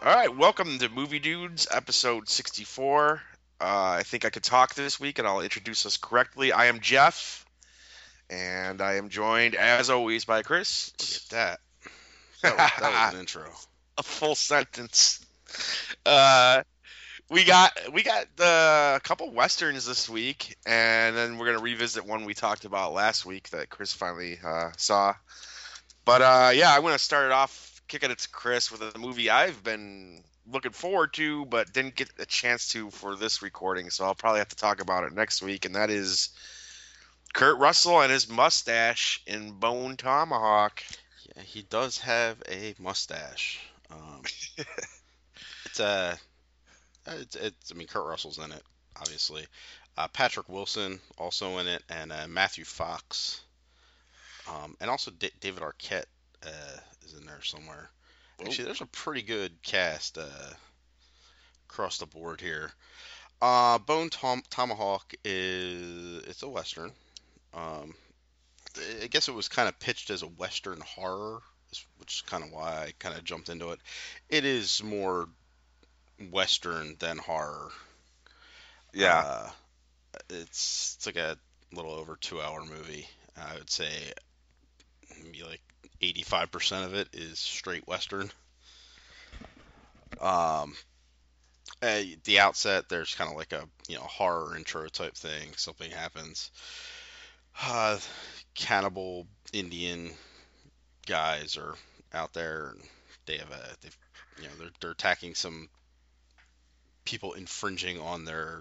All right, welcome to Movie Dudes, episode 64. I think I could talk this week, and I'll introduce us correctly. I am Jeff, and I am joined, as always, by Chris. Look at that. That was an intro. A full sentence. Uh, we got a couple westerns this week, and then we're gonna revisit one we talked about last week that Chris finally saw. But yeah, I'm gonna start it off kicking it to Chris with a movie I've been looking forward to, but didn't get a chance to for this recording, so I'll probably have to talk about it next week, and that is Kurt Russell and his mustache in Bone Tomahawk. Yeah, he does have a mustache. It's a, it's. I mean, Kurt Russell's in it, obviously. Patrick Wilson also in it, and Matthew Fox, and also David Arquette is in there somewhere. Oh, Actually, there's a pretty good cast across the board here. Tomahawk is it's a western. Um, I guess it was kind of pitched as a Western horror, which is kind of why I kind of jumped into it. It is more Western than horror. yeah. Uh, it's like a little over 2 hour movie. I would say maybe like 85% of it is straight Western. Um, at the outset, there's kind of like a horror intro type thing. Something happens. Uh, Cannibal Indian guys are out there and they've they're attacking some people infringing on their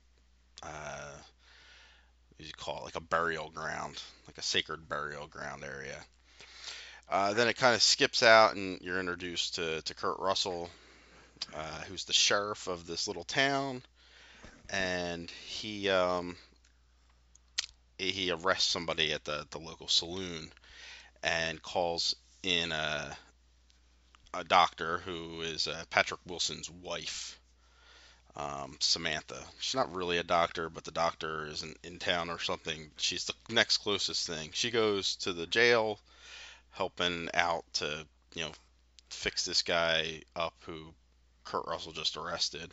what do you call it, like a burial ground, like a sacred burial ground area. Then it kind of skips out and you're introduced to Kurt Russell, who's the sheriff of this little town, and he arrests somebody at the local saloon and calls in a doctor who is Patrick Wilson's wife, Samantha. She's not really a doctor, but the doctor isn't in town or something. She's the next closest thing. She goes to the jail, helping out to, you know, fix this guy up who Kurt Russell just arrested.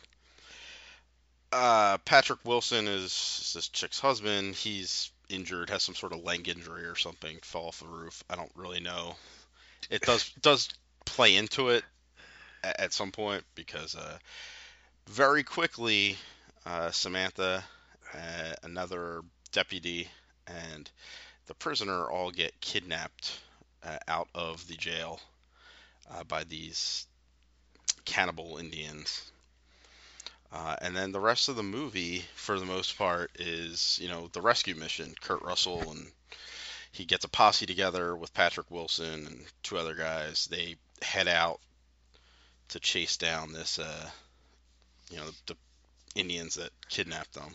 Patrick Wilson is this chick's husband. He's injured, has some sort of leg injury or something, fell off the roof. I don't really know. It does play into it at some point because very quickly, Samantha, another deputy, and the prisoner all get kidnapped out of the jail by these cannibal Indians. And then the rest of the movie, for the most part, is the rescue mission. Kurt Russell and he gets a posse together with Patrick Wilson and two other guys. They head out to chase down this, the Indians that kidnapped them.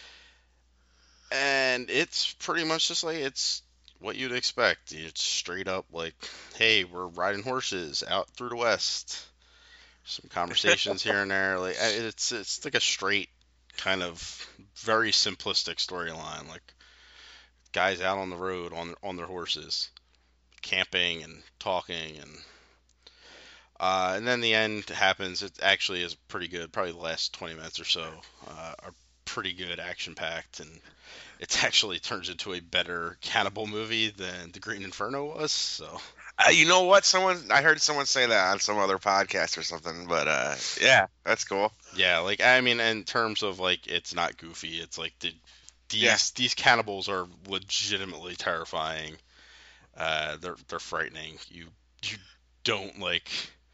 And it's pretty much just like it's what you'd expect. It's straight up like, hey, we're riding horses out through the west. Some conversations here and there. Like it's like a straight kind of very simplistic storyline. Like guys out on the road on their horses, camping and talking and then the end happens. It actually is pretty good. Probably the last 20 minutes or so are pretty good, action packed, and it actually turns into a better cannibal movie than The Green Inferno was. So You know what? I heard someone say that on some other podcast or something, but yeah, that's cool. yeah, like I mean, in terms of like it's not goofy. It's like Yeah. these cannibals are legitimately terrifying. They're frightening. You don't like.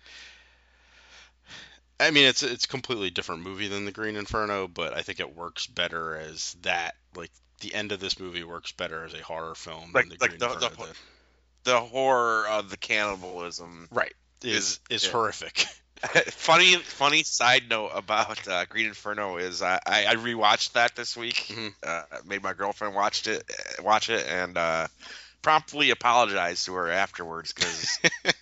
I mean, it's a completely different movie than The Green Inferno, but I think it works better as that. Like the end of this movie works better as a horror film Like than The like Green the Inferno did. the horror of the cannibalism Right. is Is yeah. horrific. Funny side note about Green Inferno is I rewatched that this week. Hmm. Made my girlfriend watch it, and promptly apologized to her afterwards because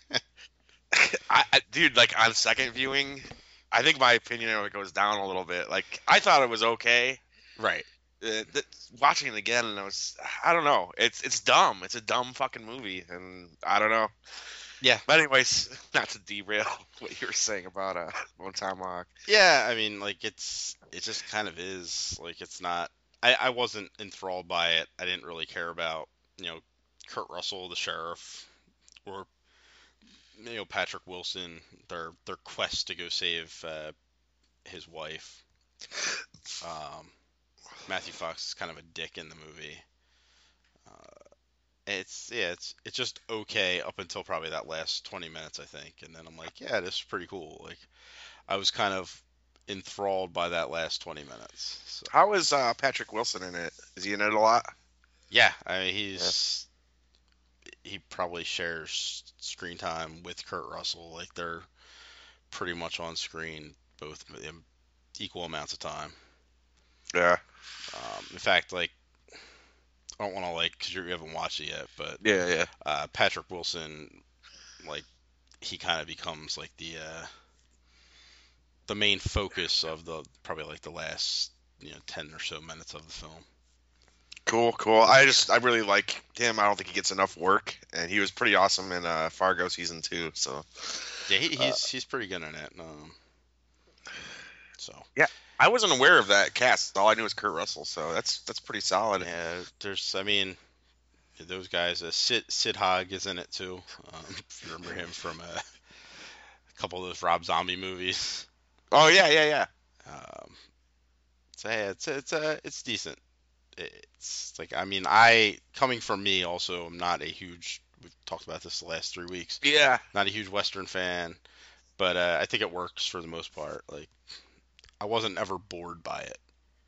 dude, like on second viewing, I think my opinion of it goes down a little bit. Like I thought it was okay. Right. Th- Watching it again, I don't know. It's dumb. It's a dumb fucking movie, and I don't know. Yeah. But anyways, not to derail what you were saying about Bone Tomahawk. Yeah, I mean, like it just kind of is. Like it's not. I wasn't enthralled by it. I didn't really care about Kurt Russell, the sheriff, or Patrick Wilson, their quest to go save his wife. Um, Matthew Fox is kind of a dick in the movie. It's just okay up until probably that last 20 minutes, I think, and then I'm like, yeah, this is pretty cool. Like I was kind of enthralled by that last 20 minutes. So How is Patrick Wilson in it? Is he in it a lot? yeah, I mean Yeah. he probably shares screen time with Kurt Russell. Like they're pretty much on screen both in equal amounts of time. Yeah. In fact, like I don't want to like because you haven't watched it yet, but Yeah. Yeah. Patrick Wilson, like he kind of becomes like the main focus of the probably like the last 10 or so minutes of the film. Cool. Cool. I really like him. I don't think he gets enough work, and he was pretty awesome in Fargo season 2. So. Yeah, Uh, he's pretty good in it. So yeah. I wasn't aware of that cast. All I knew was Kurt Russell, so that's pretty solid. yeah, there's I mean those guys. Sid Haig is in it too. If you remember him from a couple of those Rob Zombie movies. Oh yeah, yeah, yeah. Um, so yeah, it's decent. It's like I mean I coming from me also I'm not a huge. We've talked about this the last 3 weeks. Yeah. Not a huge Western fan, but I think it works for the most part. Like I wasn't ever bored by it.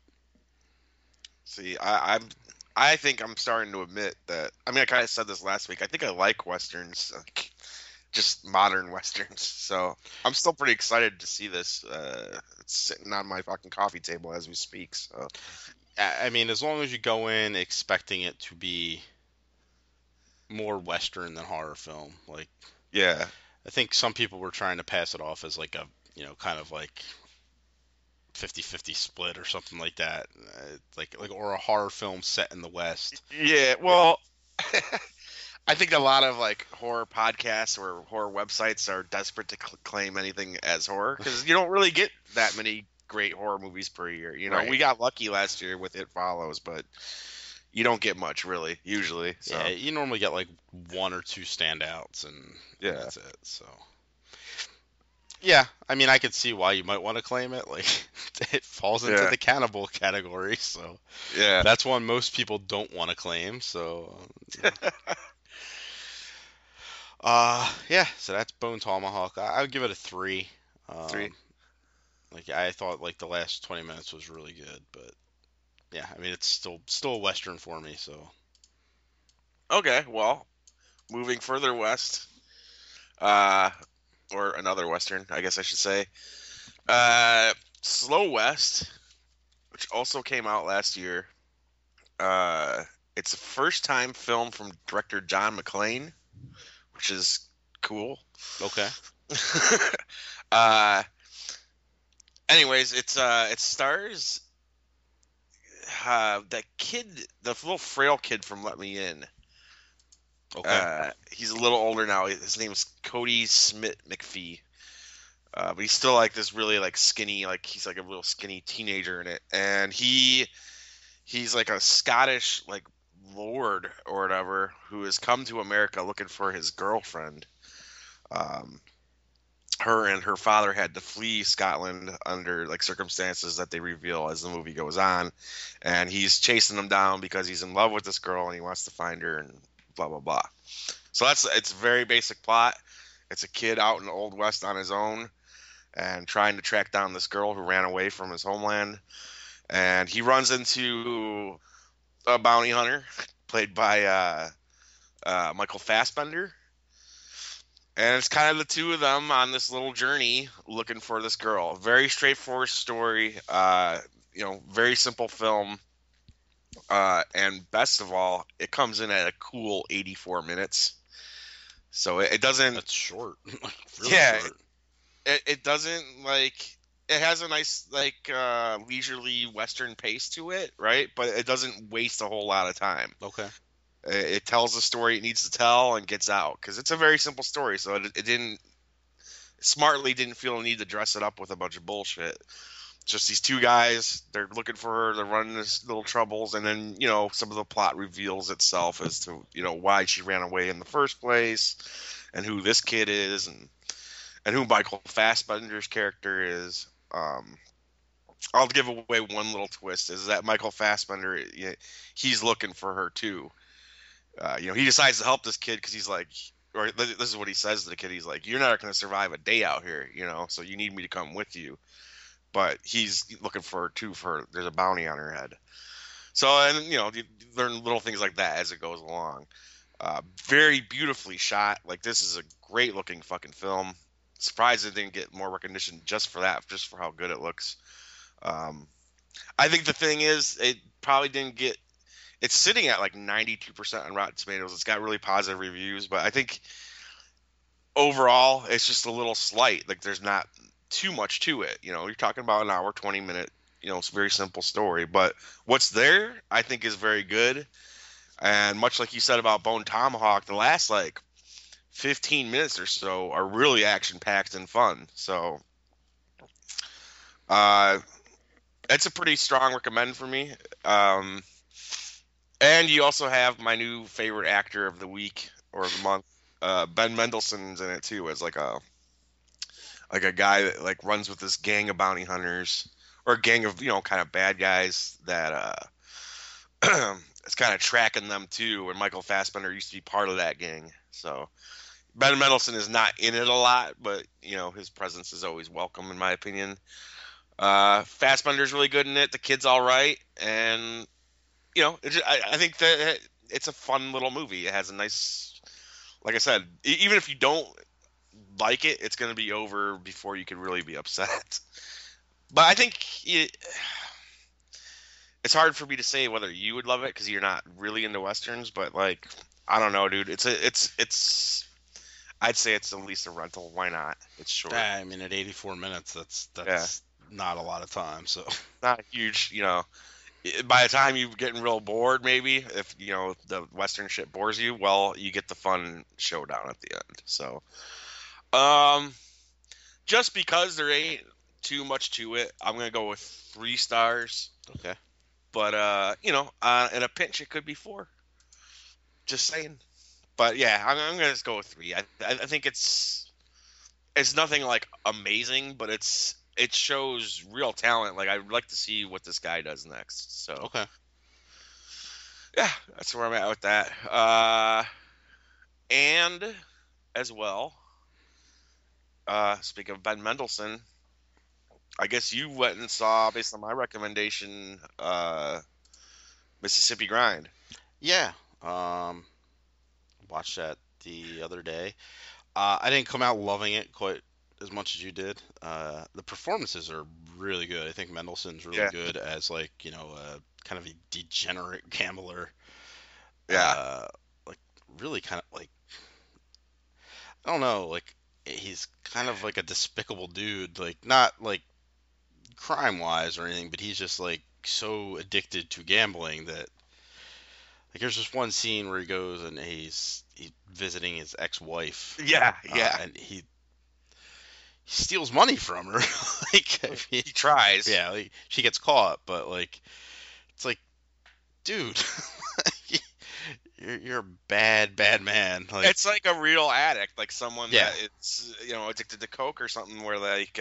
See, I think I'm starting to admit that. I mean, I kind of said this last week. I think I like westerns, like, just modern westerns. So I'm still pretty excited to see this. It's sitting on my fucking coffee table as we speak. So I mean, as long as you go in expecting it to be more Western than horror film, like yeah, I think some people were trying to pass it off as like a kind of like 50-50 split or something like that, like or a horror film set in the West. yeah. Well, I think a lot of like horror podcasts or horror websites are desperate to claim anything as horror because you don't really get that many great horror movies per year. We Right. got lucky last year with It Follows, but you don't get much really usually. Yeah, So you normally get like one or two standouts, and yeah, that's it. So yeah, I mean, I could see why you might want to claim it. Like it falls into yeah, the cannibal category, so yeah. that's one most people don't want to claim. So yeah, so that's Bone Tomahawk. I would give it a 3. Three. Um, like I thought, like the last 20 minutes was really good, but yeah, I mean, it's still a western for me. So Okay, well, moving further west, uh, or another western, I guess I should say. Slow West, which also came out last year. Uh, it's a first-time film from director John McClane, which is cool. okay, uh, anyways, it stars that kid, the little frail kid from Let Me In. okay, He's a little older now. His name's Cody Smith McPhee. But he's still like this really like skinny, like he's like a real skinny teenager in it, and he's like a Scottish like lord or whatever who has come to America looking for his girlfriend. Um, her and her father had to flee Scotland under like circumstances that they reveal as the movie goes on, and he's chasing them down because he's in love with this girl and he wants to find her and blah blah blah. So it's a very basic plot. It's a kid out in the Old West on his own and trying to track down this girl who ran away from his homeland. And he runs into a bounty hunter played by Michael Fassbender. And it's kind of the two of them on this little journey looking for this girl. Very straightforward story, very simple film. And best of all, it comes in at a cool 84 minutes. So it doesn't. that's short, really Yeah, short. it doesn't like it has a nice like leisurely western pace to it, right? But it doesn't waste a whole lot of time. Okay, It tells the story it needs to tell and gets out because it's a very simple story. So it didn't smartly didn't feel a need to dress it up with a bunch of bullshit. Just these two guys, they're looking for her, they're running into little troubles, and then some of the plot reveals itself as to why she ran away in the first place, and who this kid is, and who Michael Fassbender's character is. I'll give away one little twist: is that Michael Fassbender, he's looking for her too. He decides to help this kid because he's like, or this is what he says to the kid. He's like, "You're not going to survive a day out here, so you need me to come with you." But he's looking for her too. There's a bounty on her head. So, and you learn little things like that as it goes along. Very beautifully shot. Like, this is a great looking fucking film. Surprised it didn't get more recognition just for that, just for how good it looks. I think the thing is, it probably didn't get. It's sitting at like 92% on Rotten Tomatoes. It's got really positive reviews, but I think overall it's just a little slight. Like, there's not too much to it. You're talking about an hour, 20-minute. It's a very simple story, but what's there, I think, is very good. And much like you said about Bone Tomahawk, the last like 15 minutes or so are really action packed and fun. So, it's a pretty strong recommend for me. And you also have my new favorite actor of the week or the month. Ben Mendelsohn's in it too, as like a guy that like runs with this gang of bounty hunters, or a gang of kind of bad guys that it's kind of tracking them too. And Michael Fassbender used to be part of that gang. So Ben Mendelsohn is not in it a lot, but his presence is always welcome in my opinion. Fassbender's really good in it. The kid's all right, and I think that it's a fun little movie. It has a nice, like I said, even if you don't like it, it's going to be over before you could really be upset. But I think it's hard for me to say whether you would love it because you're not really into westerns. But like, I don't know, dude. It's. I'd say it's at least a rental. Why not? It's short. I mean, at 84 minutes, that's not a lot of time. So not a huge, by the time you're getting real bored, maybe if the western shit bores you, well, you get the fun showdown at the end. So, just because there ain't too much to it, I'm gonna go with 3 stars. okay. But in a pinch, it could be 4. Just saying. But yeah, I'm gonna just go with 3. I think it's nothing like amazing, but it shows real talent. Like, I'd like to see what this guy does next. So Okay. yeah, that's where I'm at with that. And as well, speaking of Ben Mendelsohn, I guess you went and saw, based on my recommendation, Mississippi Grind. Yeah. Watched that the other day. I didn't come out loving it quite as much as you did. The performances are really good. I think Mendelsohn's really Yeah. good as like kind of a degenerate gambler. Yeah. Like really kind of like I don't know, like he's kind of like a despicable dude. Like not like crime wise or anything, but he's just like so addicted to gambling that like there's just one scene where he goes and he's visiting his ex-wife. Yeah. And he steals money from her. Like I mean, He tries. yeah, like, she gets caught, but like it's like, dude, you're a bad man. Like It's like a real addict, like someone Yeah. that it's addicted to coke or something, where like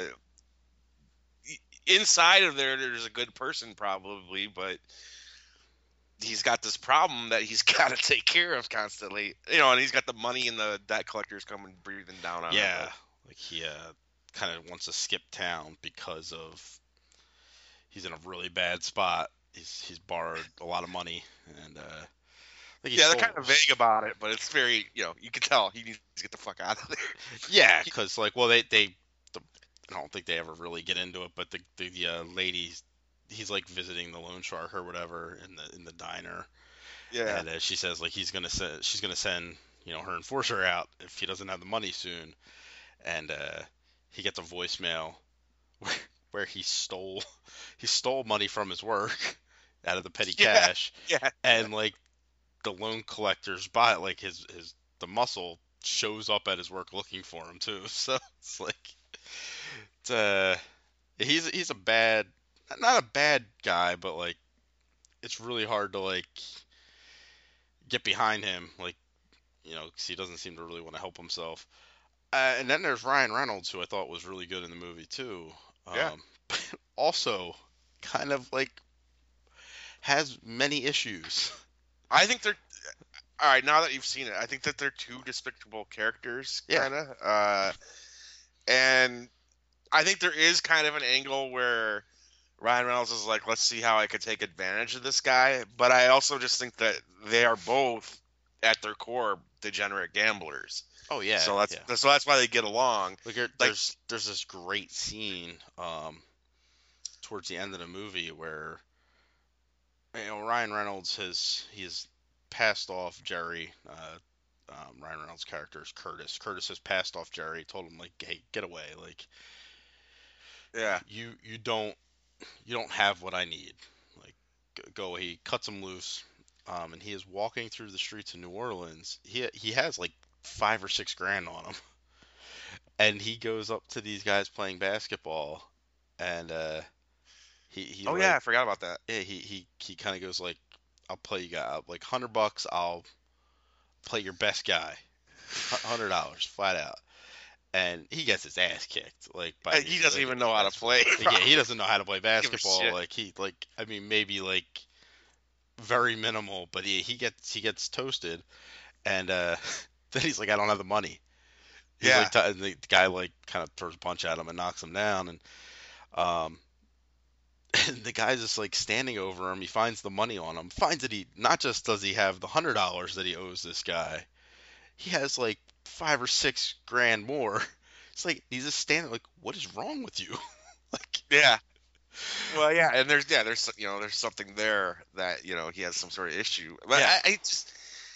inside of there's a good person probably, but he's got this problem that he's got to take care of constantly. And he's got the money and the debt collectors coming breathing down on him. yeah, like he kind of wants to skip town because of he's in a really bad spot. He's borrowed a lot of money and like he Yeah, they're stole- kind of vague about it, but it's very, you can tell he needs to get the fuck out of there. Yeah, because like, well, I don't think they ever really get into it, but the lady, he's like visiting the loan shark or whatever in the diner, Yeah. and she says like she's gonna send her enforcer out if he doesn't have the money soon, and he gets a voicemail where he stole money from his work out of the petty Yeah. cash, Yeah. and like the loan collector's bot, like his the muscle shows up at his work looking for him too. So it's like it's he's a bad, not a bad guy, but like it's really hard to like get behind him, like, you know, 'cause he doesn't seem to really want to help himself. And then there's Ryan Reynolds, who I thought was really good in the movie too. Yeah. Also, kind of like has many issues. I think they're all right now that you've seen it. I think that they're two despicable characters, Yeah. kind of. And I think there is kind of an angle where Ryan Reynolds is like, let's see how I could take advantage of this guy. But I also just think that they are both, at their core, degenerate gamblers. Oh yeah, So yeah. that's why they get along. Like Like, there's this great scene towards the end of the movie where, you know, Ryan Reynolds he's passed off Jerry. Ryan Reynolds' character is Curtis. Curtis has passed off Jerry. Told him like, hey, get away. Like yeah, you don't have what I need. Like go. He cuts him loose. And he is walking through the streets of New Orleans. He has like 5 or 6 grand on him, and he goes up to these guys playing basketball, and he oh like, yeah, I forgot about that. yeah, he kind of goes like, I'll play you guy like $100. I'll play your best guy, $100 flat out, and he gets his ass kicked like by And he doesn't like, even know how to play. yeah, he doesn't know how to play Give a basketball. shit. Like I mean maybe like very minimal, but he gets toasted, and then he's like, I don't have the money. He's Yeah, like, and the guy like kind of throws a punch at him and knocks him down, and um, and the guy's just like standing over him. He finds the money on him. Finds that he not just does he have the $100 that he owes this guy, he has like 5 or 6 grand more. It's like he's just standing like, what is wrong with you? Like, yeah. Well, yeah, and there's there's something there that he has some sort of issue. But yeah, I just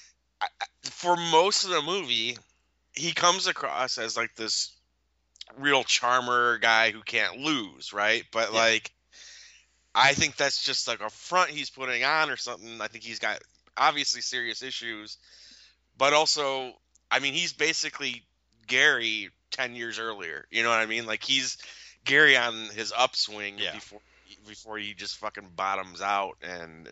for most of the movie, he comes across as like this real charmer guy who can't lose, right? But yeah, like, I think that's just like a front he's putting on or something. I think he's got obviously serious issues, but also, I mean, he's basically Gary 10 years earlier. You know what I mean? Like he's Gary on his upswing yeah, before he just fucking bottoms out. And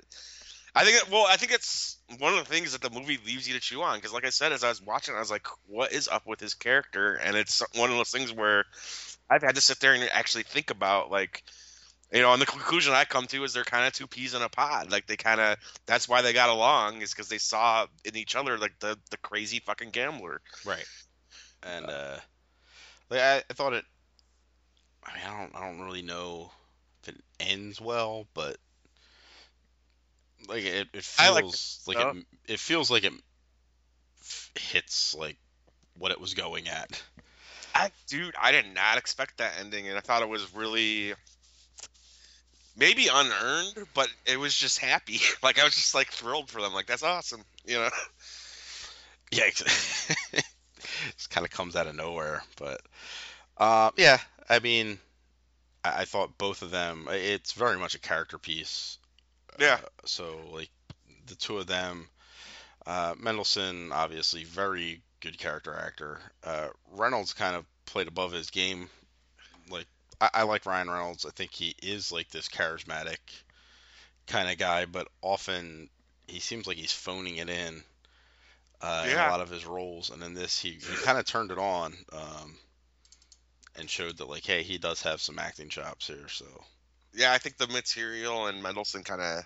I think it's one of the things that the movie leaves you to chew on, because like I said, as I was watching, I was like, what is up with his character? And it's one of those things where I've had to sit there and actually think about, like, and the conclusion I come to is they're kind of two peas in a pod. Like, that's why they got along, is because they saw in each other like the crazy fucking gambler. right. And like I thought it. I mean, I don't really know if it ends well, but like it I like feels like it. it feels like it hits like what it was going at. Dude, I did not expect that ending, and I thought it was really maybe unearned, but it was just happy. Like I was just like thrilled for them. Like that's awesome, Yeah, it just kind of comes out of nowhere. But yeah, I mean, I thought both of them. It's very much a character piece. Yeah, So like the two of them, Mendelsohn obviously very good character actor. Reynolds kind of played above his game. Like I like Ryan Reynolds. I think he is like this charismatic kind of guy, but often he seems like he's phoning it in a yeah, lot of his roles. And in this, he kind of turned it on and showed that like, hey, he does have some acting chops here. So yeah. I think the material and Mendelsohn kind of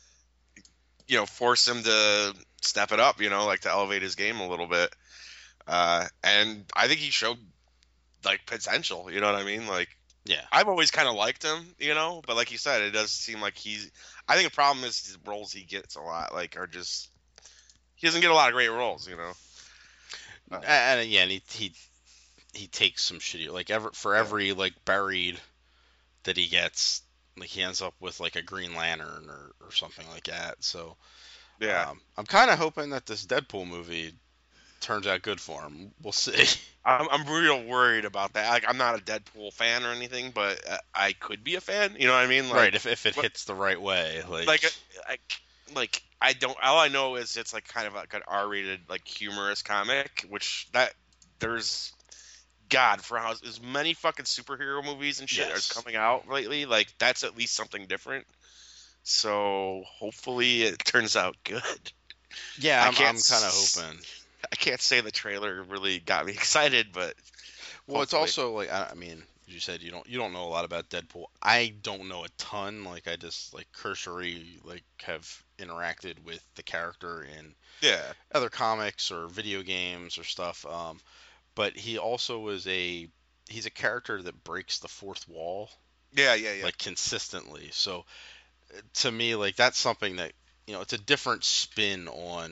force him to step it up. Like to elevate his game a little bit. And I think he showed like potential. You know what I mean? Like yeah, I've always kind of liked him. But like you said, it does seem like I think the problem is the roles he gets a lot are just he doesn't get a lot of great roles. and yeah, and he takes some shitty like for every like buried that he gets, like he ends up with like a Green Lantern or something like that. So Yeah. I'm kind of hoping that this Deadpool movie turns out good for him. We'll see. I'm real worried about that. Like, I'm not a Deadpool fan or anything, but I could be a fan. You know what I mean? Like, Right, if it but- hits the right way, like like, I, like I don't. All I know is it's like kind of like an R-rated, like humorous comic, which that there's God for how as many fucking superhero movies and shit are Yes. coming out lately. Like that's at least something different. So hopefully it turns out good. Yeah, I I'm can't. I'm kind of hoping. I can't say the trailer really got me excited, but Well, it's hopefully. also like I mean, as you said, you don't know a lot about Deadpool. I don't know a ton. Like I just like cursory like have interacted with the character in Yeah. other comics or video games or stuff. But he also he's a character that breaks the fourth wall Yeah. Yeah. Yeah. like consistently. So to me, like that's something that it's a different spin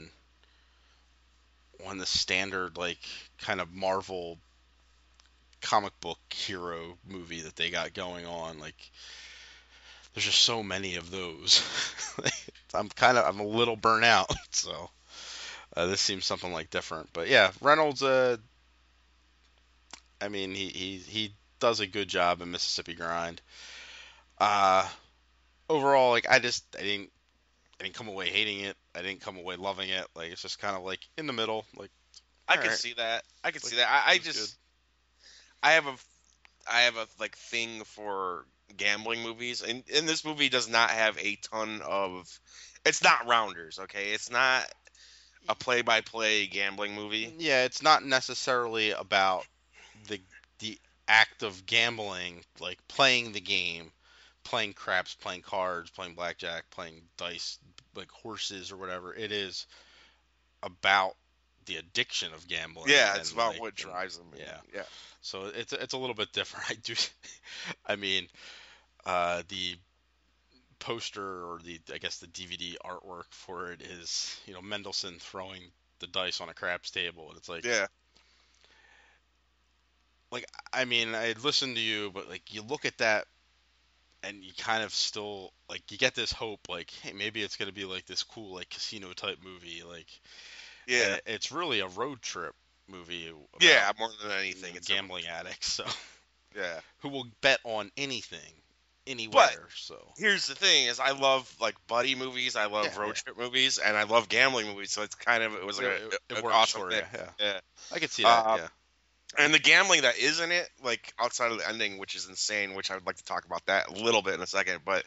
on the standard like kind of Marvel comic book hero movie that they got going on. Like there's just so many of those. I'm a little burnt out. So this seems something like different. But yeah, Reynolds. I mean, he does a good job in Mississippi Grind. Uh, Overall, like I didn't come away hating it. I didn't come away loving it. Like it's just kind of like in the middle. Like I all could right, see that. I could like see that. I it was good. just I have a I have a like thing for gambling movies, and this movie does not have a ton of. It's not Rounders, okay? It's not a play-by-play gambling movie. Yeah, it's not necessarily about the the act of gambling, like playing the game, playing craps, playing cards, playing blackjack, playing dice, like horses or whatever. It is about the addiction of gambling Yeah, it's and about like what and drives them. yeah. Yeah, So it's a little bit different. I do. I mean, the poster or the I guess the DVD artwork for it is Mendelssohn throwing the dice on a craps table, and it's yeah, like I mean I listened to you, but like you look at that and you kind of still like you get this hope like hey maybe it's gonna be like this cool like casino type movie like yeah, and it's really a road trip movie about yeah. More than anything, it's a gambling addicts so yeah. who will bet on anything But anywhere so here's the thing: is I love like buddy movies, I yeah love road yeah trip movies, and I love gambling movies. So it's kind of it was like it an works awesome for you mix. yeah Yeah. I could see that Uh, yeah. and the gambling that is in it, like outside of the ending, which is insane, which I would like to talk about that a little bit in a second. But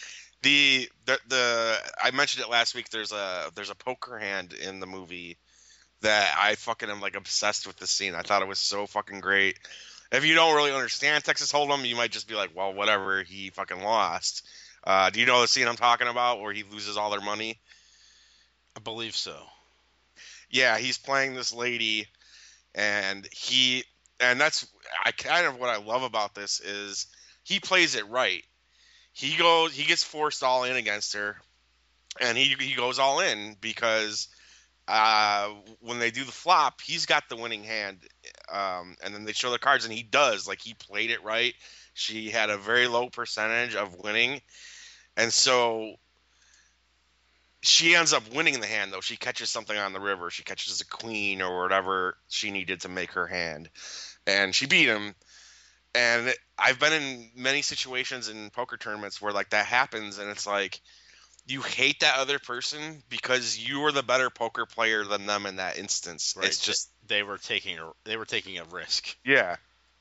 the I mentioned it last week. There's a poker hand in the movie that I fucking am like obsessed with the scene. I thought it was so fucking great. If you don't really understand Texas Hold'em, you might just be like, well, whatever. He fucking lost. Do you know the scene I'm talking about where he loses all their money? I believe so. Yeah, he's playing this lady, and and that's I kind of what I love about this is he plays it right. He gets forced all in against her, and he goes all in because when they do the flop, he's got the winning hand, and then they show the cards, and he does like he played it right. She had a very low percentage of winning, and so she ends up winning the hand though. She catches something on the river. She catches a queen or whatever she needed to make her hand, and she beat him. And I've been in many situations in poker tournaments where like that happens, and it's like you hate that other person because you were the better poker player than them in that instance. Right. It's just They were taking a risk. yeah,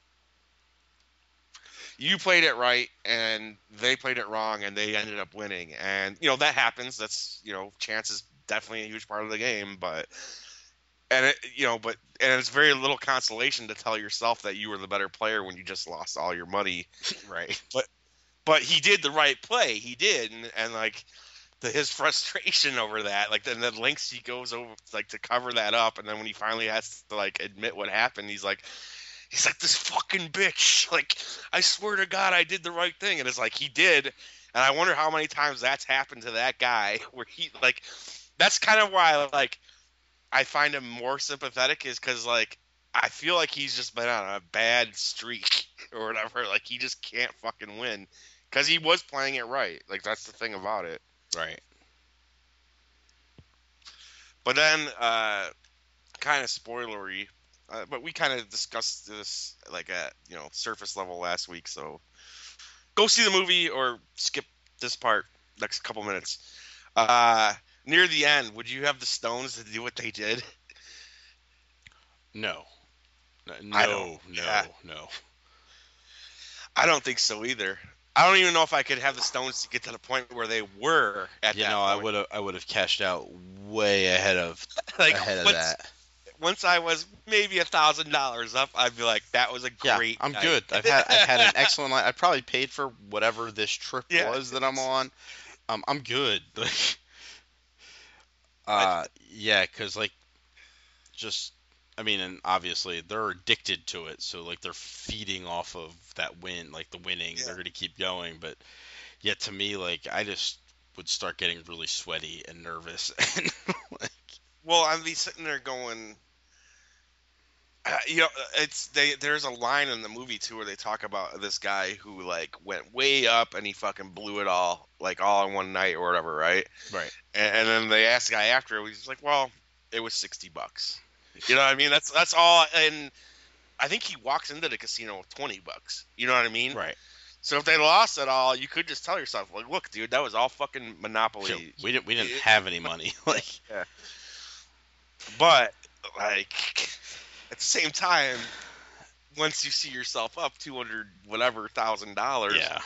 you played it right and they played it wrong and they ended up winning. And that happens. That's chance is definitely a huge part of the game, but and it's very little consolation to tell yourself that you were the better player when you just lost all your money. Right. But he did the right play. He did, and like his frustration over that, like the lengths he goes over like to cover that up, and then when he finally has to like admit what happened, he's like this fucking bitch. Like I swear to God, I did the right thing, and it's like he did, and I wonder how many times that's happened to that guy where he like that's kind of why like I find him more sympathetic is because like I feel like he's just been on a bad streak or whatever. Like he just can't fucking win because he was playing it right. Like that's the thing about it. Right. But then, kind of spoilery, but we kind of discussed this like at surface level last week. So go see the movie or skip this part next couple minutes. Uh, near the end, would you have the stones to do what they did? No, I don't. no, Yeah, no, no. I don't think so either. I don't even know if I could have the stones to get to the point where they were at You that know, point. I would have cashed out way Like ahead of once that. once I was maybe $1,000 up, I'd be like, that was a Yeah, great I'm night. good. I've had an excellent life. I probably paid for whatever this trip Yeah, was that I'm on. I'm good. Like, I, yeah, 'cause like just I mean, and obviously they're addicted to it, so like they're feeding off of that win, like the winning. yeah. They're gonna keep going, but yeah, to me, like I just would start getting really sweaty and nervous, and like, Well, I'd be sitting there going, it's there's a line in the movie too where they talk about this guy who like went way up and he fucking blew it all like all in one night or whatever, right? right, And then they asked the guy after, he's like, well, it was $60. You know what I mean? That's all. And I think he walks into the casino with $20. You know what I mean? right. So if they lost it all, you could just tell yourself, like, look, dude, that was all fucking So Monopoly. we didn't have any money, like, Yeah. But like at the same time, once you see yourself up 200 whatever $1,000, yeah,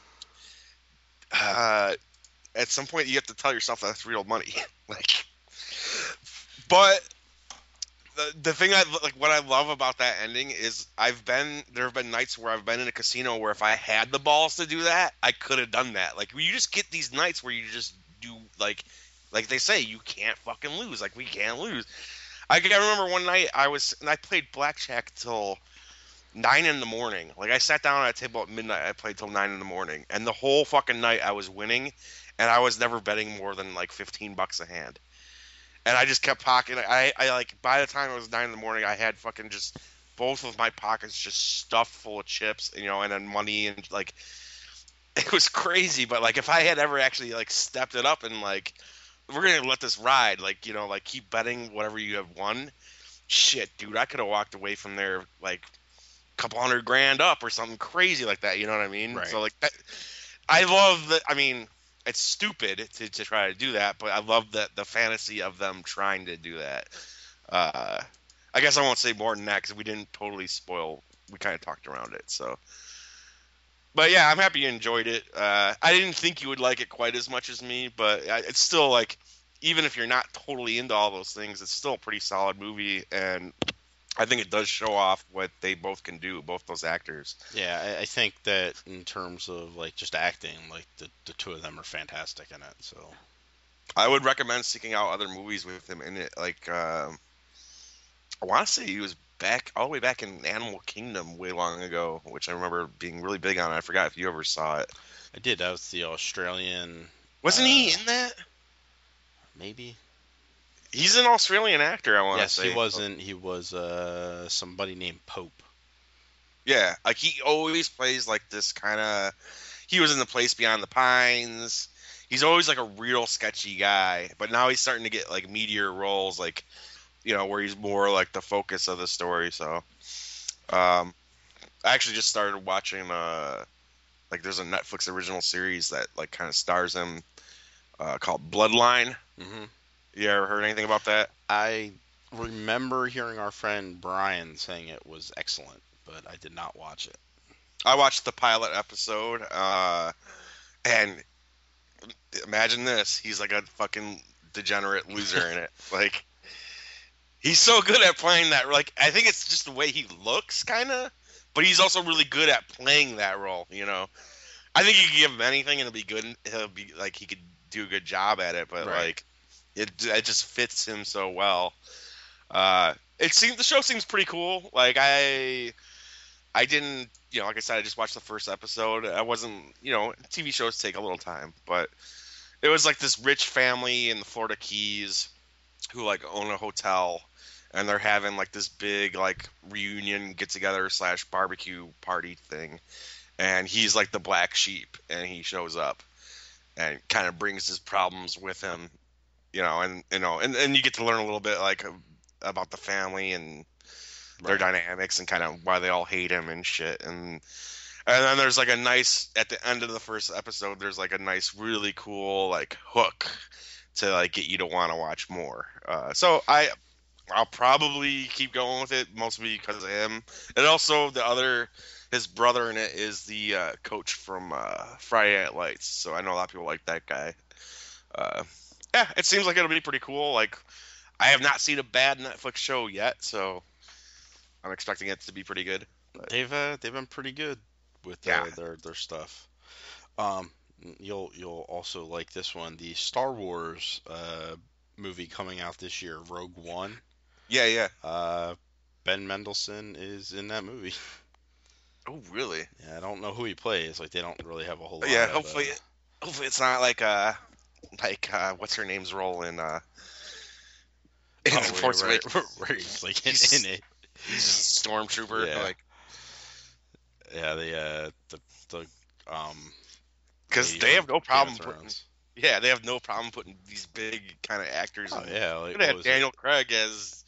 uh, at some point you have to tell yourself that's real money. Like, but the thing what I love about that ending is there have been nights where I've been in a casino where if I had the balls to do that, I could have done that. Like you just get these nights where you just do like they say you can't fucking lose. Like we can't lose. I remember one night I played blackjack till 9 in the morning. Like I sat down at a table at midnight. I played till 9 in the morning, and the whole fucking night I was winning, and I was never betting more than like $15 a hand. And I just kept pocketing. I like by the time it was 9 in the morning, I had fucking just both of my pockets just stuffed full of chips, and then money and like it was crazy. But like if I had ever actually like stepped it up and like we're gonna let this ride, like like keep betting whatever you have won. Shit, dude, I could have walked away from there like a couple hundred grand up or something crazy like that. You know what I mean? right. So like that, I love that. I mean, it's stupid to try to do that, but I love the fantasy of them trying to do that. Uh, I guess I won't say more than that because we didn't totally spoil. We kind of talked around it, so. But yeah, I'm happy you enjoyed it. I didn't think you would like it quite as much as me, but it's still like, even if you're not totally into all those things, it's still a pretty solid movie, and I think it does show off what they both can do, both those actors. Yeah, I think that in terms of like just acting, like the two of them are fantastic in it. So I would recommend seeking out other movies with him in it. Like, I want to say he was back all the way back in Animal Kingdom way long ago, which I remember being really big on. I forgot if you ever saw it. I did. That was the Australian, Wasn't he in that? maybe. He's an Australian actor, I want to Yes, say. he wasn't. He was somebody named Pope. Yeah, like he always plays like this kind of. He was in The Place Beyond the Pines. He's always like a real sketchy guy, but now he's starting to get like meteor roles, like where he's more like the focus of the story. So, I actually just started watching like there's a Netflix original series that like kind of stars him called Bloodline. Hmm You ever heard anything about that? I remember hearing our friend Brian saying it was excellent, but I did not watch it. I watched the pilot episode, and imagine this: he's like a fucking degenerate loser in it. Like he's so good at playing that. Like I think it's just the way he looks, kind of, but he's also really good at playing that role. I think you could give him anything and it'll be good. He'll be like he could do a good job at it, but Right. like it just fits him so well. The show seems pretty cool. Like I didn't like I said, I just watched the first episode. I wasn't TV shows take a little time, but it was like this rich family in the Florida Keys who like own a hotel, and they're having like this big like reunion get together / barbecue party thing, and he's like the black sheep, and he shows up and kind of brings his problems with him, and you get to learn a little bit like about the family and their Right. dynamics and kind of why they all hate him and shit. And then there's like a nice at the end of the first episode. There's like a nice, really cool like hook to like get you to want to watch more. So I'll probably keep going with it mostly because of him, and also his brother in it is the coach from Friday Night Lights. So I know a lot of people like that guy. Uh, yeah, it seems like it'll be pretty cool. Like I have not seen a bad Netflix show yet, so I'm expecting it to be pretty good. But They've been pretty good with yeah, their stuff. Um, you'll also like this one, the Star Wars movie coming out this year, Rogue One. yeah, yeah. Uh, Ben Mendelsohn is in that movie. Oh, really? Yeah, I don't know who he plays. Like they don't really have a whole lot Yeah. of. Hopefully it's not like what's her name's role in Oh, Force right, Awakens. where he's like He's in it. he's just a stormtrooper. Yeah, Like yeah. The because lady they from have no Game of problem putting. Thrones. Yeah, they have no problem putting these big kind of actors Oh in. yeah, like They what have was it? Daniel Craig as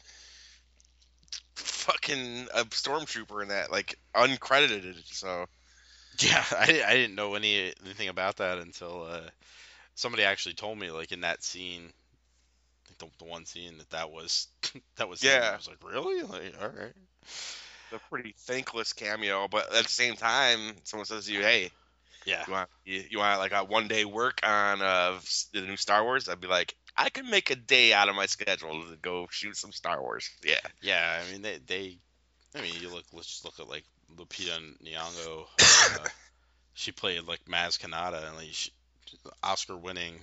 fucking a stormtrooper in that, like uncredited. So Yeah, I didn't know anything about that until somebody actually told me, like in that scene, like the one scene that was that was him. I yeah, was like, really? Like, all right. a pretty thankless cameo. But at the same time, someone says to you, "Hey, Yeah, you want like a 1 day work on the new Star Wars?" I'd be like, "I can make a day out of my schedule to go shoot some Star Wars." Yeah, yeah. I mean, they. I mean, let's just look at like Lupita Nyong'o. She played like Maz Kanata, and like Oscar-winning,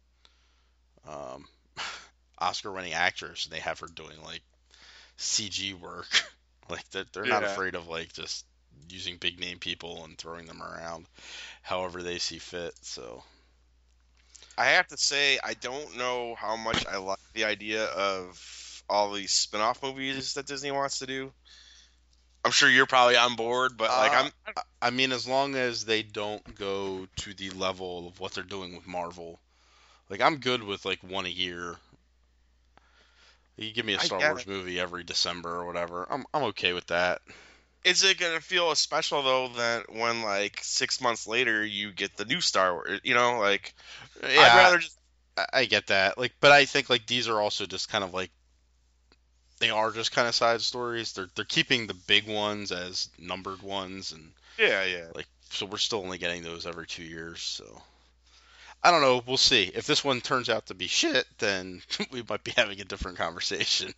um, Oscar-winning actress, and they have her doing like CG work. Like they're not yeah. afraid of like just using big name people and throwing them around however they see fit. So I have to say, I don't know how much I like the idea of all these spin-off movies that Disney wants to do. I'm sure you're probably on board, but like Uh, I mean, as long as they don't go to the level of what they're doing with Marvel, like I'm good with like one a year. You give me a I Star get Wars it. movie every December or whatever. I'm okay with that. Is it gonna feel as special though that when like 6 months later you get the new Star Wars? You know, like I'd Yeah, rather just I get that. Like, but I think like these are also just kind of like they are just kind of side stories. They're keeping the big ones as numbered ones, and yeah, yeah. like so we're still only getting those every 2 years. So I don't know. We'll see. If this one turns out to be shit, then we might be having a different conversation.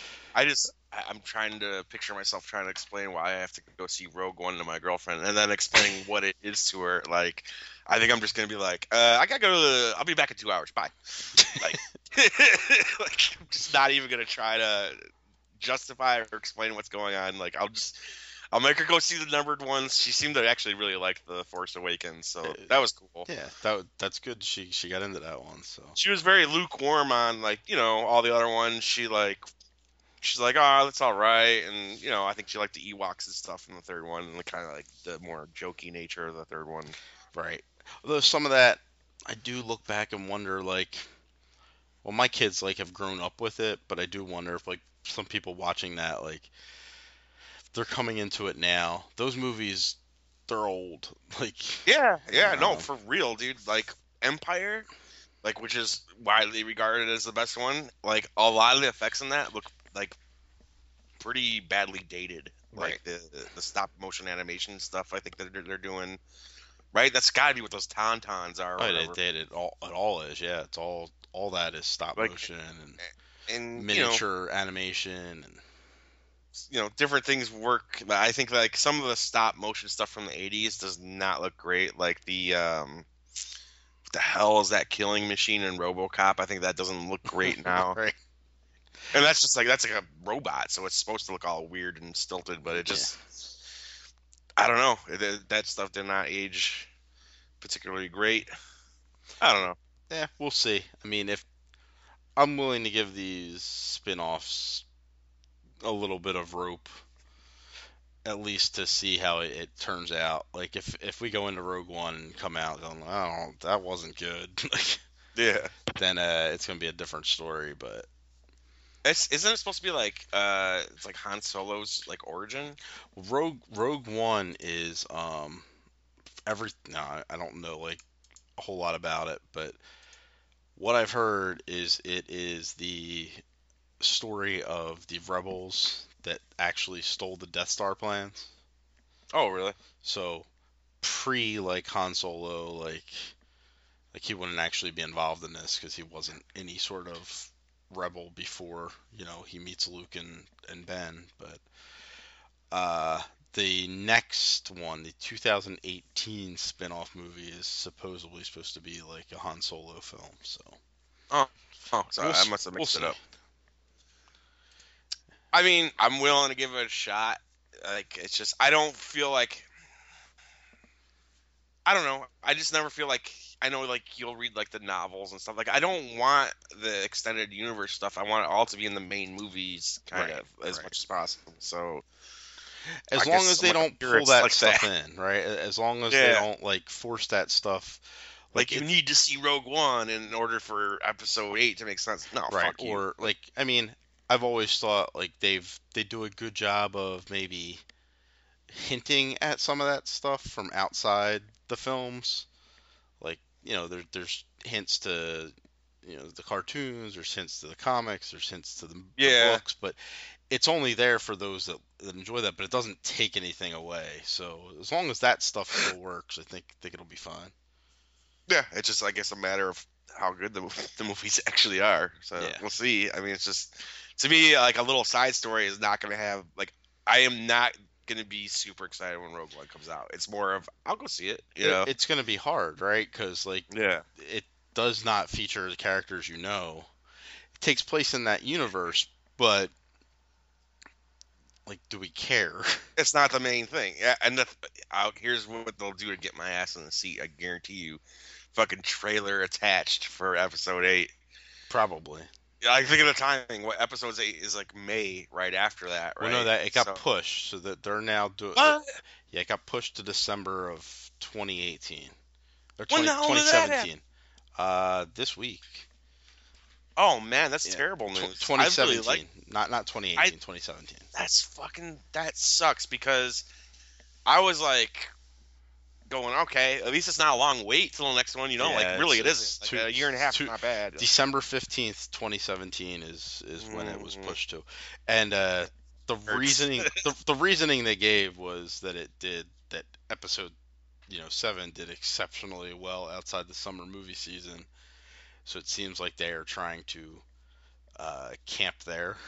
I'm trying to picture myself trying to explain why I have to go see Rogue One to my girlfriend, and then explaining what it is to her. Like, I think I'm just gonna be like, I gotta go. I'll be back in 2 hours. Bye. Like, like I'm just not even gonna try to justify or explain what's going on. Like, I'll make her go see the numbered ones. She seemed to actually really like the Force Awakens, so that was cool. Yeah, that's good. She got into that one. So She was very lukewarm on like all the other ones. She's like, oh, that's all right, and I think she liked the Ewoks and stuff in the third one, and kind of like the more jokey nature of the third one. right. Although some of that, I do look back and wonder like, well, my kids like have grown up with it, but I do wonder if like some people watching that like they're coming into it now. Those movies, they're old. Like, Yeah, yeah, no, um, for real, dude. Like Empire, like which is widely regarded as the best one. Like a lot of the effects in that look like pretty badly dated. right. Like the stop motion animation stuff. I think that they're doing right. That's got to be what those tauntauns are or Right, whatever. it all is. Yeah, it's all that is stop Like motion and and miniature animation and different things work. I think like some of the stop motion stuff from the 80s does not look great. Like what the hell is that killing machine in RoboCop? I think that doesn't look great now. right. And that's like a robot, so it's supposed to look all weird and stilted, but it Yeah. just I don't know. That stuff did not age particularly great. I don't know. Yeah, we'll see. I mean, if I'm willing to give these spin-offs a little bit of rope at least to see how it turns out. Like if we go into Rogue One and come out going, oh, that wasn't good, like, Yeah. then it's gonna be a different story. But Isn't it supposed to be like it's like Han Solo's like origin? Rogue One is every no, I don't know like a whole lot about it, but What I've heard is it is the story of the rebels that actually stole the Death Star plans. Oh, really? So pre like Han Solo, like he wouldn't actually be involved in this because he wasn't any sort of rebel before he meets Luke and Ben. But the next one, the 2018 spin-off movie, is supposedly supposed to be like a Han Solo film. So Oh, oh, sorry, I must have we'll mixed it see. up. I mean, I'm willing to give it a shot. Like, it's just I don't feel like I don't know. I just never feel like I know like you'll read like the novels and stuff. Like I don't want the extended universe stuff. I want it all to be in the main movies kind Right, of as right. much as possible. So I As long guess as they my don't pull spirits that like stuff that. in, right? As long as they Yeah. don't like force that stuff, like Like you it, need to see Rogue One in order for episode 8 to make sense. No, right? fuck you. Or Like like, I mean, I've always thought like they do a good job of maybe hinting at some of that stuff from outside the films. Like, there's hints to the cartoons, there's hints to the comics, there's hints to the yeah. books, but it's only there for those that enjoy that, but it doesn't take anything away. So as long as that stuff still works, I think it'll be fine. Yeah, it's just I guess a matter of how good the movies actually are. So Yeah. we'll see. I mean, it's just to me like a little side story is not going to have like I am not going to be super excited when Rogue One comes out. It's more of I'll go see it. You know? It's going to be hard, right? Because like Yeah. it does not feature the characters It takes place in that universe, but like, do we care? It's not the main thing. Yeah, and here's what they'll do to get my ass in the seat. I guarantee you, fucking trailer attached for episode 8. Probably. I think of the timing. What episode 8 is like May right after that, Well, no, right? that it got So pushed, so that they're now doing. what? Yeah, it got pushed to December of 2018 or When the hell did that happen? 2017. This week. Oh man, that's Yeah, terrible news. I really like 2017, not I 2018, 2017. that sucks because I was like going, okay, at least it's not a long wait till the next one, like Yeah, really it it's isn't. Like a year and a half is two, not bad. December 15th, 2017 is when it was Mm, pushed to, and the hurts. reasoning they gave was that episode 7 did exceptionally well outside the summer movie season, so it seems like they are trying to camp there.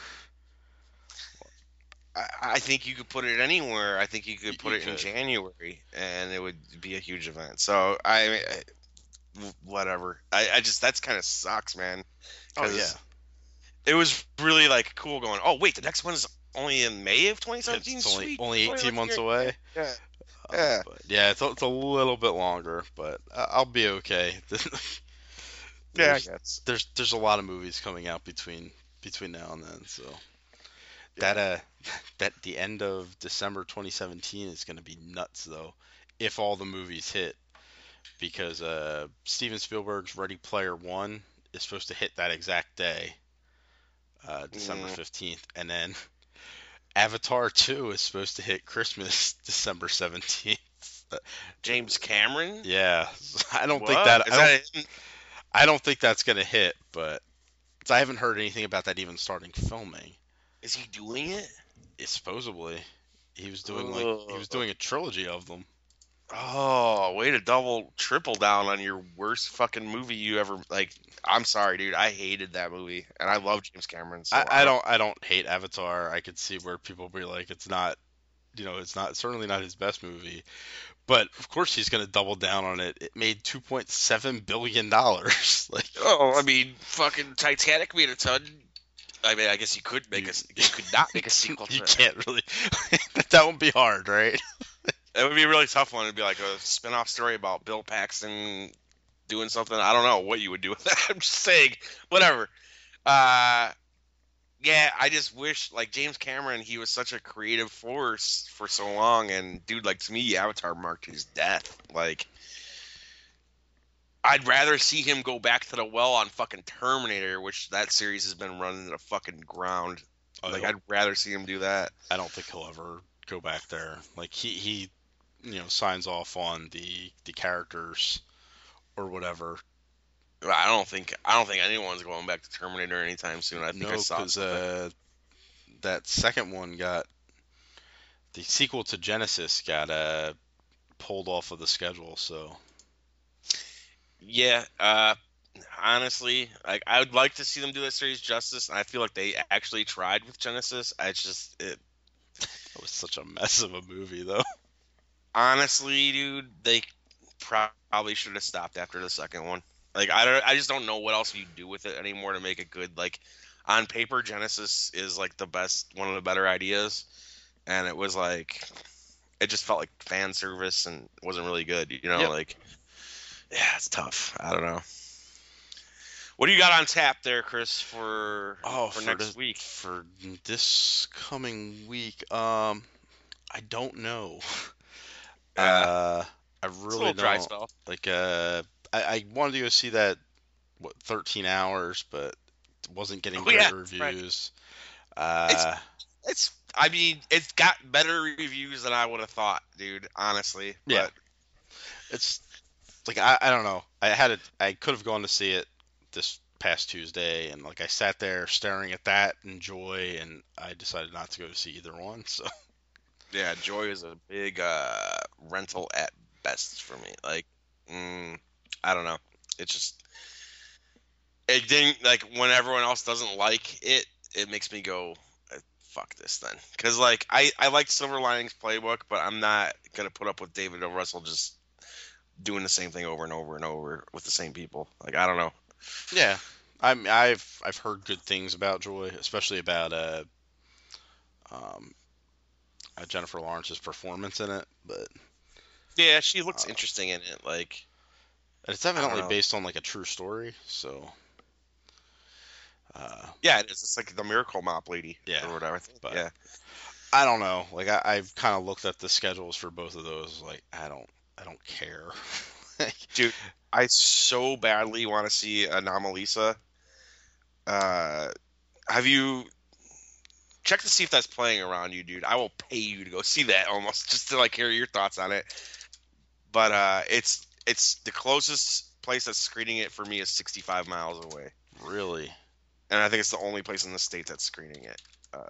I think you could put it anywhere. I think you could put You it in could. January, and it would be a huge event. So whatever. I just that's kind of sucks, man, Oh yeah, because it was really like cool going. Oh wait, the next one's only in May of it's 2017. only Sweet. only It's only 18 like a months year. away. Yeah, yeah, But yeah, it's a little bit longer, but I'll be okay. yeah. I there's guess. there's a lot of movies coming out between now and then, so that Yeah. that the end of December 2017 is going to be nuts though, if all the movies hit, because Steven Spielberg's Ready Player One is supposed to hit that exact day, December Mm, 15th, and then Avatar 2 is supposed to hit Christmas December 17th. James Cameron. Yeah, I don't think What that is that? Him? I don't think that's gonna hit, but I haven't heard anything about that even starting filming. Is he doing it? Supposedly, he was Ugh. doing a trilogy of them. Oh, way to double, triple down on your worst fucking movie you ever like. I'm sorry, dude. I hated that movie, and I love James Cameron, so I don't. I don't hate Avatar. I could see where people be like, it's not, it's not, certainly not his best movie. But of course he's gonna double down on it. It made $2.7 billion. Like, Oh, I mean, fucking Titanic made a ton. I mean, I guess you could you you could not make a sequel you to that. can't really. That would be hard, right? It would be a really tough one. It'd be like a spin-off story about Bill Paxton doing something. I don't know what you would do with that. I'm just saying, whatever. Uh, yeah, I just wish like James Cameron, he was such a creative force for so long, and dude, like to me, Avatar marked his death. Like, I'd rather see him go back to the well on fucking Terminator, which that series has been running to the fucking ground. I Like, don't I'd rather see him do that. I don't think he'll ever go back there. Like he signs off on the characters or whatever I don't think anyone's going back to Terminator anytime soon. I think I No, saw because something. that second one got the sequel to Genesis got pulled off of the schedule. So Yeah, honestly, like I would like to see them do that series justice, and I feel like they actually tried with Genesis. I just it that was such a mess of a movie, though. honestly, dude, they probably should have stopped after the second one. Like I just don't know what else you do with it anymore to make it good. Like on paper, Genesis is like the best, one of the better ideas, and it was like it just felt like fan service and it wasn't really good. Yep. Like yeah, it's tough. I don't know. What do you got on tap there, Chris, Oh, for next week? for this coming week, I don't know. Yeah, Uh, I it's a really little dry don't. spell. Like, I wanted to go see that 13 hours, but wasn't getting Oh great yeah, right. reviews. It's Uh, it's. I mean, it's got better reviews than I would have thought, dude. Honestly, yeah, but it's like I don't know. I could have gone to see it this past Tuesday, and like I sat there staring at that in joy, and I decided not to go to see either one. So yeah, Joy is a big rental at best for me. Like, mm, I don't know. It's just it didn't like when everyone else doesn't like it. It makes me go, fuck this then, because like I like Silver Linings Playbook, but I'm not gonna put up with David O. Russell just doing the same thing over and over and over with the same people. Like I don't know. yeah, I've heard good things about Joy, especially about um, Jennifer Lawrence's performance in it, but Yeah, she looks uh, interesting in it. Like it's I don't evidently know. based on like a true story. So uh, Yeah, it is. It's like the Miracle Mop lady yeah, or whatever. I think. but Yeah, I don't know. Like I've kind of looked at the schedules for both of those. Like I don't care. Like, dude, I so badly want to see Anomalisa. Uh, have you checked to see if that's playing around you, dude? I will pay you to go see that almost just to like hear your thoughts on it. But it's the closest place that's screening it for me is 65 miles away, really? and I think it's the only place in the state that's screening it.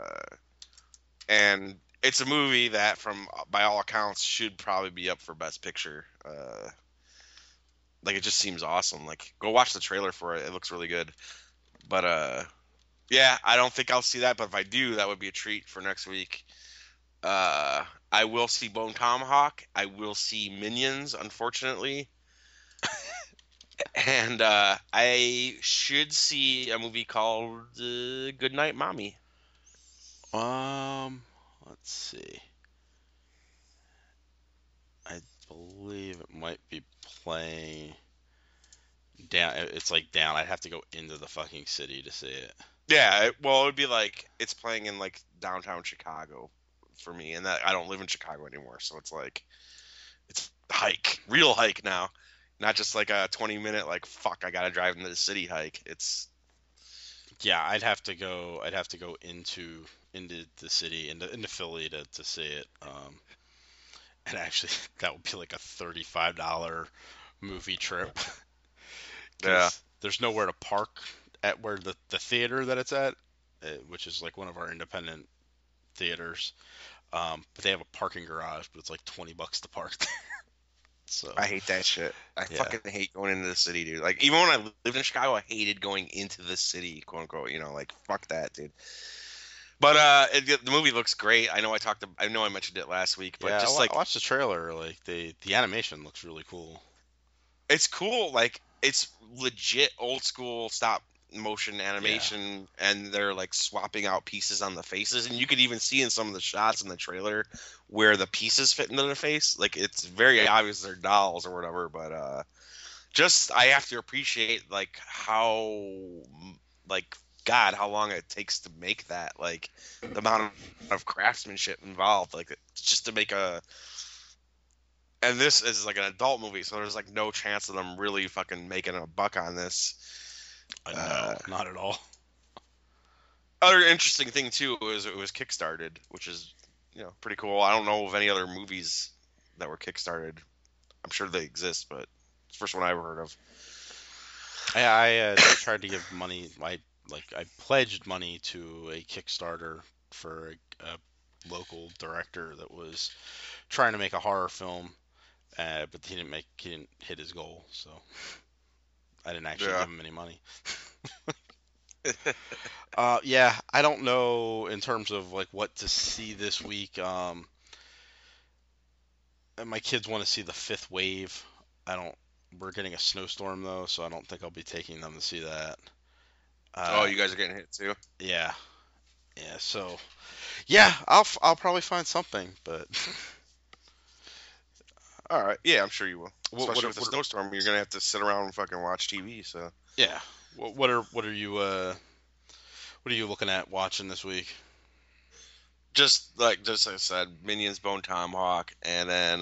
And it's a movie that, from by all accounts, should probably be up for Best Picture. Like it just seems awesome. Like go watch the trailer for it; it looks really good. But yeah, I don't think I'll see that. But if I do, that would be a treat for next week. I will see Bone Tomahawk. I will see Minions, unfortunately, and I should see a movie called Good Night, Mommy. Um, let's see. I believe it might be playing down. It's like down. I'd have to go into the fucking city to see it. Yeah, well, it would be like it's playing in like downtown Chicago for me, and that I don't live in Chicago anymore, so it's like it's hike, real hike now, not just like a 20-minute like fuck I gotta drive into the city hike. It's Yeah, I'd have to go. I'd have to go into the city into Philly to see it. And actually, that would be like a $35 movie trip yeah, because there's nowhere to park at where the theater that it's at, which is like one of our independent theaters. But they have a parking garage, but it's like $20 to park there. So I hate that shit. I yeah, fucking hate going into the city, dude. Like even when I lived in Chicago, I hated going into the city, quote unquote. Like fuck that, dude. But the movie looks great. I know I mentioned it last week, but yeah. just like I watched the trailer. Like the animation looks really cool. it's cool. Like it's legit old school stop motion Yeah, animation, and they're like swapping out pieces on the faces, and you could even see in some of the shots in the trailer where the pieces fit into the face. Like it's very obvious they're dolls or whatever. But just I have to appreciate like how like God, how long it takes to make that, like the amount of craftsmanship involved, like just to make a. And this is like an adult movie, so there's like no chance that I'm really fucking making a buck on this. no, Uh, not at all. Other interesting thing too was it was kickstarted, which is pretty cool. I don't know of any other movies that were kickstarted. I'm sure they exist, but it's the first one I ever heard of. I tried to give money. I pledged money to a Kickstarter for a local director that was trying to make a horror film, but he didn't hit his goal, so I didn't actually Yeah. give him any money. Yeah, I don't know in terms of like what to see this week. And my kids want to see The Fifth Wave. I don't. We're getting a snowstorm though, so I don't think I'll be taking them to see that. Oh, Uh, you guys are getting hit too. yeah, yeah. So yeah, I'll probably find something, but All right. Yeah, I'm sure you will. what Especially with the what snowstorm, you're gonna have to sit around and fucking watch TV. So yeah. What are you what are you looking at watching this week? just like I said, Minions, Bone Tomahawk, and then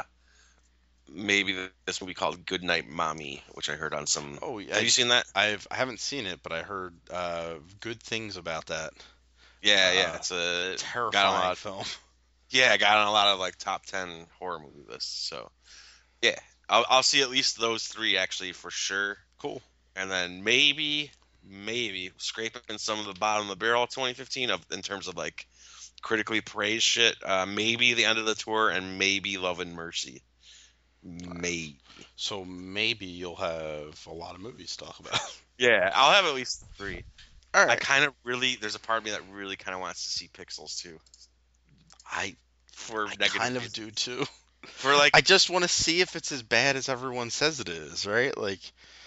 maybe this movie called Goodnight Mommy, which I heard on some. Oh, yeah, Have you seen that? I haven't seen it, but I heard good things about that. Yeah, yeah. Uh, It's a got on a Terrifying lot. film. Yeah, got on a lot of like top 10 horror movie lists. So yeah, I'll see at least those three actually for sure, Cool. and then maybe scraping some of the bottom of the barrel of 2015 of in terms of like critically praised shit. Maybe the end of the tour and maybe Love and Mercy. Maybe. So maybe you'll have a lot of movies to talk about. Yeah, I'll have at least three. All I right. kind of really there's a part of me that really kind of wants to see Pixels too. I For I negative kind of reasons. do too. For like I just want to see if it's as bad as everyone says it is, right? Like,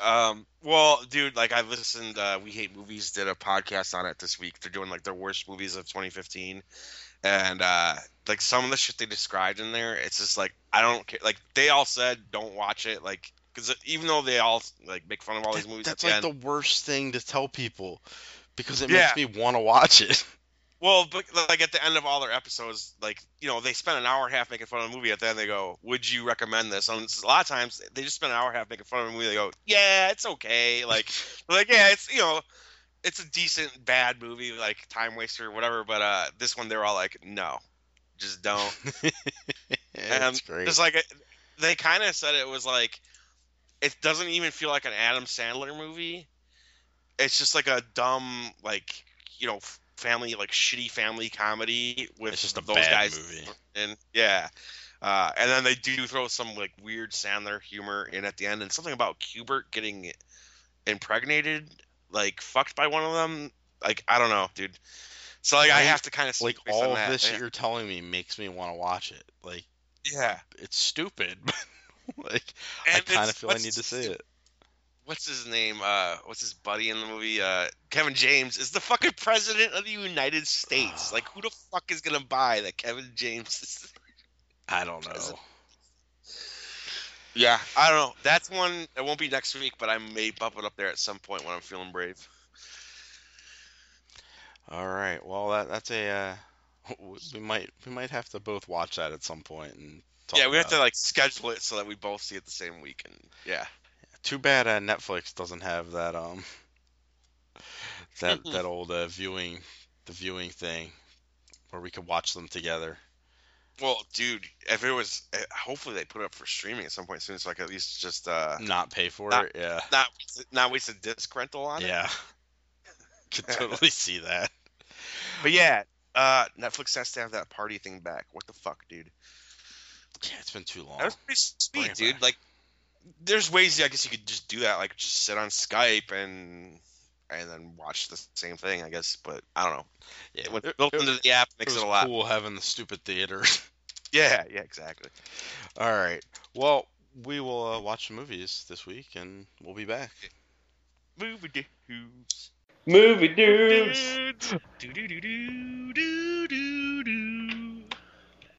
well, dude, like I listened. We Hate Movies did a podcast on it this week. They're doing like their worst movies of 2015, and like some of the shit they described in there, it's just like I don't care. Like they all said, don't watch it. Like because even though they all like make fun of all these movies at that's the like end. the worst thing to tell people because it Yeah. makes me want to watch it. Well, but like at the end of all their episodes, like they spend an hour and a half making fun of the movie. At the end, they go, "Would you recommend this?" And a lot of times, they just spend an hour and a half making fun of the movie. They go, "Yeah, it's okay." Like, they're like, yeah, it's it's a decent bad movie, like time waster or whatever. But this one, they're all like, "No, just don't." It's And great. just like they kind of said, it was like it doesn't even feel like an Adam Sandler movie. It's just like a dumb, like family, like shitty family comedy with It's just a those bad guys. movie. And yeah, and then they do throw some like weird Sandler humor in at the end, and something about Kubert getting impregnated, like fucked by one of them. Like I don't know, dude. So like I Right? have to kind of see Like based on all of that. this that you're telling me makes me want to watch it. Like Yeah, it's stupid, but like I and kind of it's feel I need to see it. what's his name? What's his buddy in the movie? Kevin James is the fucking president of the United States. Like, who the fuck is gonna buy that Kevin James is the I don't know. president? Yeah, I don't know. That's one. It won't be next week, but I may bump it up there at some point when I'm feeling brave. All right. Well, that's a we might have to both watch that at some point and talk Yeah, we have about to it. like schedule it so that we both see it the same week. And yeah, Too bad Netflix doesn't have that that old viewing thing where we could watch them together. well, dude, if it was, hopefully they put it up for streaming at some point soon, so I can at least just Not pay for not it. Yeah. not waste a disc rental on it. Yeah. Could totally see that. But yeah, Netflix has to have that party thing back. What the fuck, dude? Yeah, it's been too long. That was pretty Bring sweet, it dude. back. Like, there's ways I guess you could just do that, like just sit on Skype and then watch the same thing, I guess. But I don't know. Yeah. When built into the app It makes was it a lot. cool having the stupid theater. Yeah, yeah, exactly. All right. Well, we will watch the movies this week, and we'll be back. Movie dudes. Movie dudes. Do do do do do.